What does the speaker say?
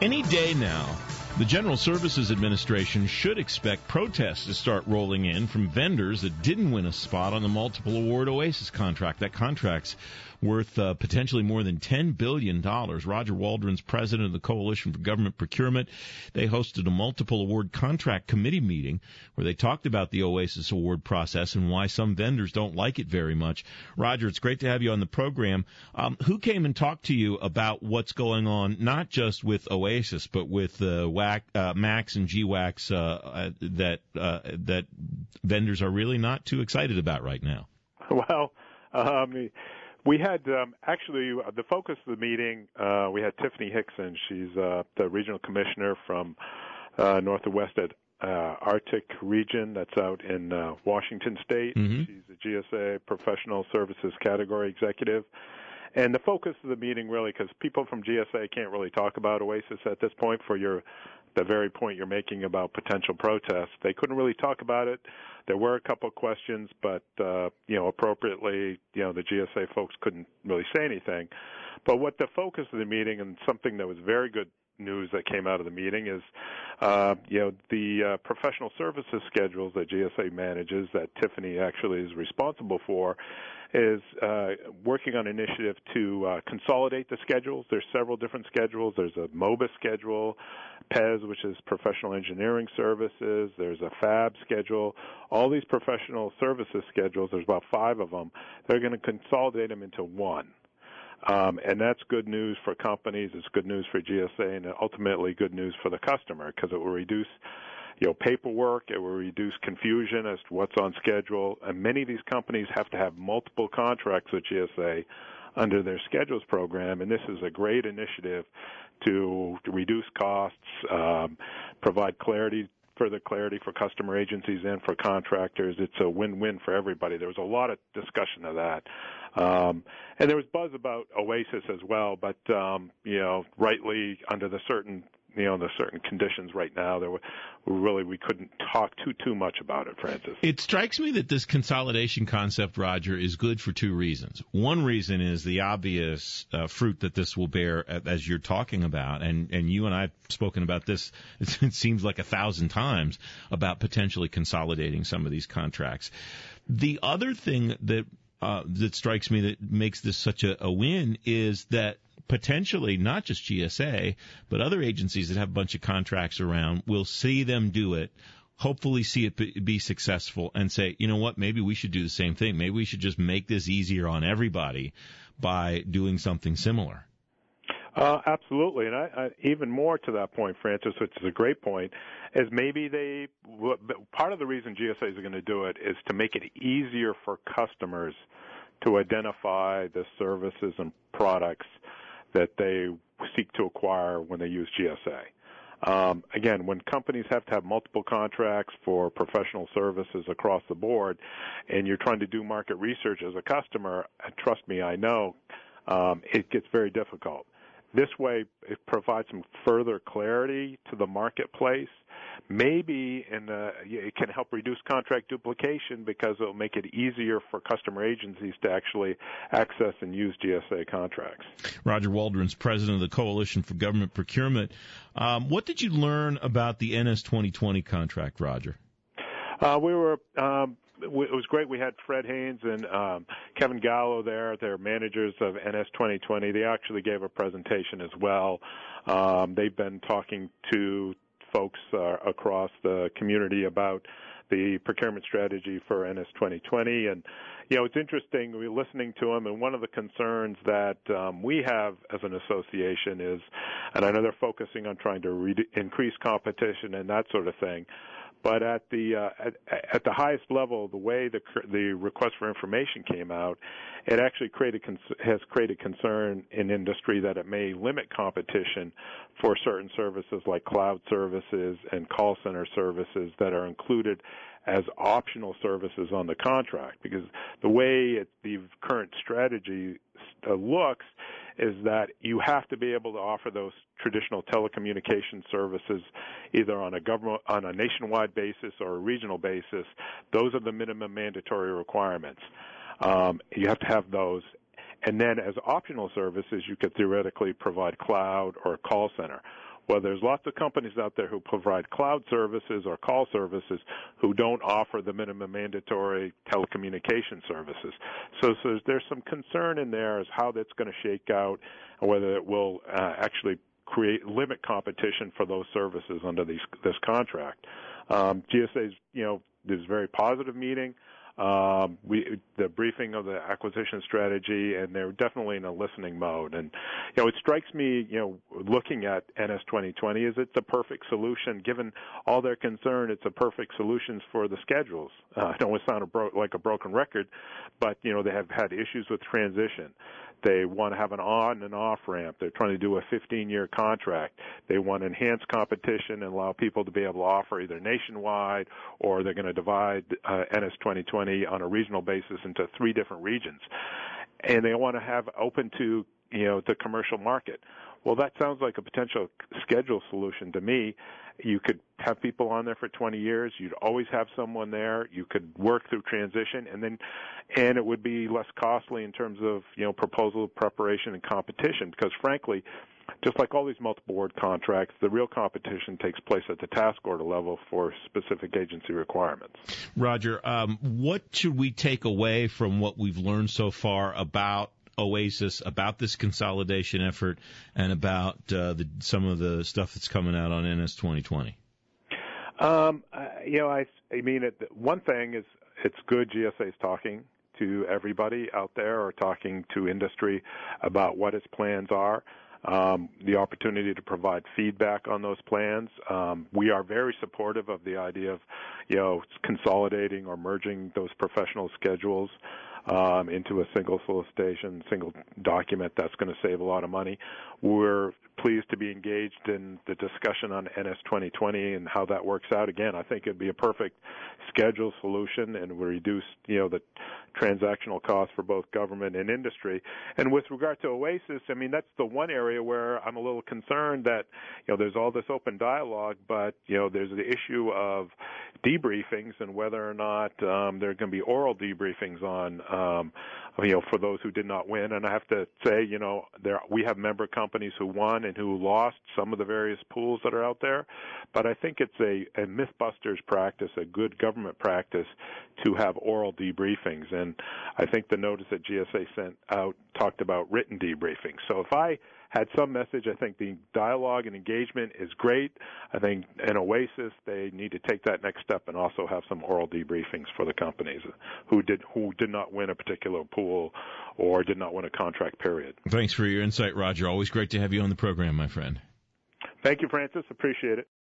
Any day now, the General Services Administration should expect protests to start rolling in from vendors that didn't win a spot on the multiple award OASIS contract. That contract's worth potentially more than $10 billion. Roger Waldron's president of the Coalition for Government Procurement. They hosted a multiple award contract committee meeting where they talked about the OASIS award process and why some vendors don't like it very much. Roger, it's great to have you on the program. Who came and talked to you about what's going on, not just with OASIS, but with MAX and GWAX that vendors are really not too excited about right now? Well, we had actually the focus of the meeting. We had Tiffany Hickson. She's the regional commissioner from North and West at Arctic region. That's out in Washington State. Mm-hmm. She's a GSA professional services category executive. And the focus of the meeting really, because people from GSA can't really talk about OASIS at this point for the very point you're making about potential protests. They couldn't really talk about it. There were a couple of questions, but, appropriately, the GSA folks couldn't really say anything. But what the focus of the meeting, and something that was very good news that came out of the meeting, is, the professional services schedules that GSA manages, that Tiffany actually is responsible for, is working on an initiative to consolidate the schedules. There's several different schedules. There's a MOBA schedule, PES, which is Professional Engineering Services. There's a FAB schedule. All these professional services schedules, there's about 5 of them. They're going to consolidate them into one. And that's good news for companies. It's good news for GSA, and ultimately good news for the customer, because it will reduce paperwork. It will reduce confusion as to what's on schedule. And many of these companies have to have multiple contracts with GSA under their schedules program, and this is a great initiative to reduce costs, provide further clarity for customer agencies and for contractors. It's a win-win for everybody. There was a lot of discussion of that. And there was buzz about OASIS as well, but, rightly under the certain conditions right now, we couldn't talk too much about it, Francis. It strikes me that this consolidation concept, Roger, is good for 2 reasons. One reason is the obvious fruit that this will bear, as you're talking about, and you and I have spoken about this, it seems like 1,000 times, about potentially consolidating some of these contracts. The other thing that strikes me that makes this such a win is that potentially not just GSA, but other agencies that have a bunch of contracts around will see them do it, hopefully see it be successful, and say, you know what, maybe we should do the same thing. Maybe we should just make this easier on everybody by doing something similar. Absolutely. And I even more to that point, Francis, which is a great point, is maybe part of the reason GSA is going to do it is to make it easier for customers to identify the services and products that they seek to acquire when they use GSA. Again, when companies have to have multiple contracts for professional services across the board, and you're trying to do market research as a customer, and trust me, I know, it gets very difficult. This way, it provides some further clarity to the marketplace. Maybe it can help reduce contract duplication because it will make it easier for customer agencies to actually access and use GSA contracts. Roger Waldron's president of the Coalition for Government Procurement. What did you learn about the NS 2020 contract, Roger? It was great. We had Fred Haynes and Kevin Gallo there. They're managers of NS 2020. They actually gave a presentation as well. They've been talking to folks across the community about the procurement strategy for NS 2020. And, it's interesting. We're listening to them, and one of the concerns that we have as an association is, and I know they're focusing on trying to increase competition and that sort of thing, but at the highest level, the way the request for information came out, it actually has created concern in industry that it may limit competition for certain services like cloud services and call center services that are included as optional services on the contract. Because the way the current strategy looks is that you have to be able to offer those traditional telecommunication services either on a nationwide basis or a regional basis. Those are the minimum mandatory requirements. You have to have those. And then as optional services, you could theoretically provide cloud or a call center. Well, there's lots of companies out there who provide cloud services or call services who don't offer the minimum mandatory telecommunication services. So there's some concern in there as how that's going to shake out and whether it will actually limit competition for those services under this contract. GSA's, this is a very positive meeting. The briefing of the acquisition strategy, and they're definitely in a listening mode. And, it strikes me, looking at NS 2020, is it's a perfect solution. Given all their concern, it's a perfect solution for the schedules. I don't want to sound like a broken record, but, they have had issues with transition. They want to have an on and off ramp. They're trying to do a 15-year contract. They want enhanced competition and allow people to be able to offer either nationwide, or they're going to divide NS 2020 on a regional basis into 3 different regions. And they want to have open to, the commercial market. Well, that sounds like a potential schedule solution to me. You could have people on there for 20 years. You'd always have someone there. You could work through transition, and it would be less costly in terms of, proposal preparation and competition, because frankly, just like all these multiple award contracts, the real competition takes place at the task order level for specific agency requirements. Roger, what should we take away from what we've learned so far about OASIS, about this consolidation effort, and about some of the stuff that's coming out on NS 2020? One thing is it's good GSA's talking to everybody out there, or talking to industry about what its plans are. The opportunity to provide feedback on those plans. We are very supportive of the idea of, consolidating or merging those professional schedules into a single solicitation, single document. That's going to save a lot of money. We're pleased to be engaged in the discussion on NS 2020 and how that works out. Again, I think it'd be a perfect schedule solution and would reduce, the transactional costs for both government and industry. And with regard to OASIS, that's the one area where I'm a little concerned that, there's all this open dialogue, but, there's the issue of debriefings and whether or not there are going to be oral debriefings on, for those who did not win. And I have to say, we have member companies who won and who lost some of the various pools that are out there. But I think it's a Mythbusters practice, a good government practice, to have oral debriefings. And I think the notice that GSA sent out talked about written debriefings. So if I had some message, I think the dialogue and engagement is great. I think in OASIS, they need to take that next step and also have some oral debriefings for the companies who did not win a particular pool or did not win a contract period. Thanks for your insight, Roger. Always great to have you on the program, my friend. Thank you, Francis. Appreciate it.